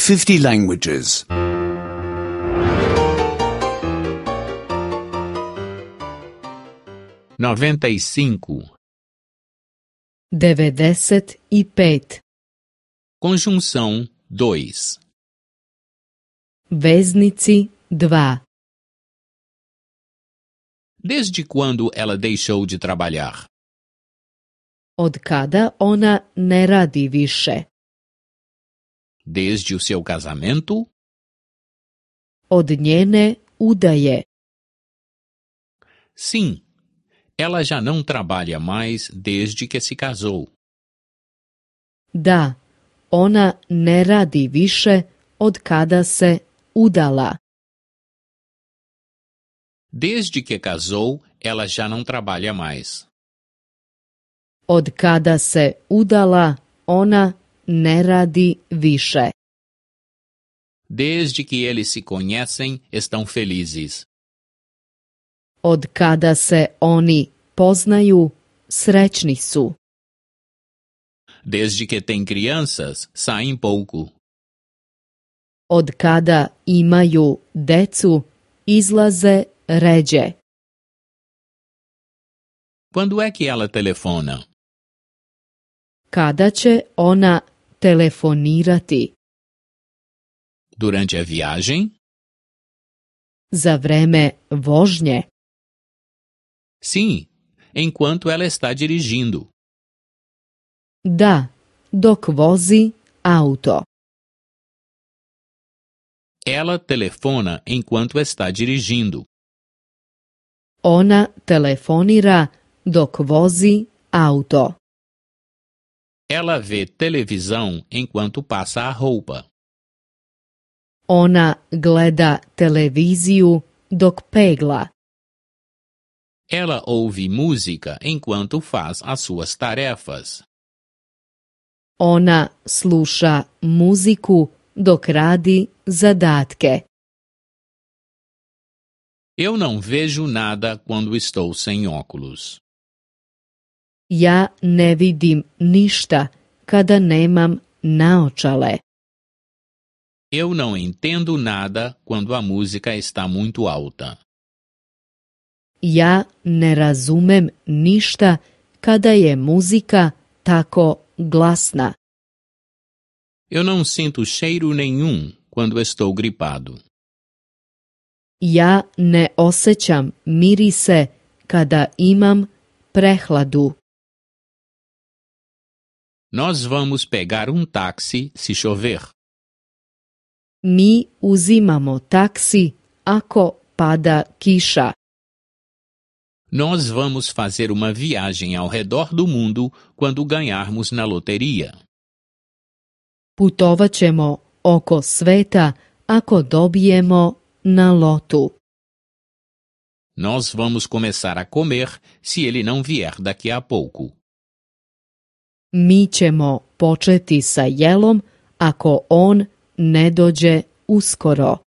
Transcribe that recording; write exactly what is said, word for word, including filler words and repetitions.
fifty languages. noventa e cinco. devedeset i pet. Conjunção dois. Veznici dva. Desde quando ela deixou de trabalhar? Od kada ona ne radi više? Desde o seu casamento? Od njene udaje. Sim, ela já não trabalha mais desde que se casou. Da, ona ne radi više od kada se udala. Desde que casou, ela já não trabalha mais. Od kada se udala, ona ne radi više. Desde que eles se conhecem, estão felizes. Od kada se oni poznaju, srećni su. Desde que têm crianças, saem pouco. Od kada imaju decu, izlaze ređe. Quando é que ela telefona? Kada će ona telefonirati? Durante a viagem? Za vreme vožnje? Sim, enquanto ela está dirigindo. Da, dok vozi auto. Ela telefona enquanto está dirigindo. Ona telefonira dok vozi auto. Ela vê televisão enquanto passa a roupa. Ona gleda televiziju dok pegla. Ela ouve música enquanto faz as suas tarefas. Ona sluša muziku dok radi zadatke. Eu não vejo nada quando estou sem óculos. Ja ne vidim ništa kada nemam naočale. Eu não entendo nada quando a música está muito alta. Ja ne razumem ništa kada je muzika tako glasna. Eu não sinto cheiro nenhum quando estou gripado. Ja ne osjećam mirise kada imam prehladu. Nós vamos pegar um táxi se chover. Mi uzimamo taksi ako pada kiša. Nós vamos fazer uma viagem ao redor do mundo quando ganharmos na loteria. Putovat ćemo oko sveta ako dobijemo na lotu. Nós vamos começar a comer se ele não vier daqui a pouco. Mi ćemo početi sa jelom ako on ne dođe uskoro.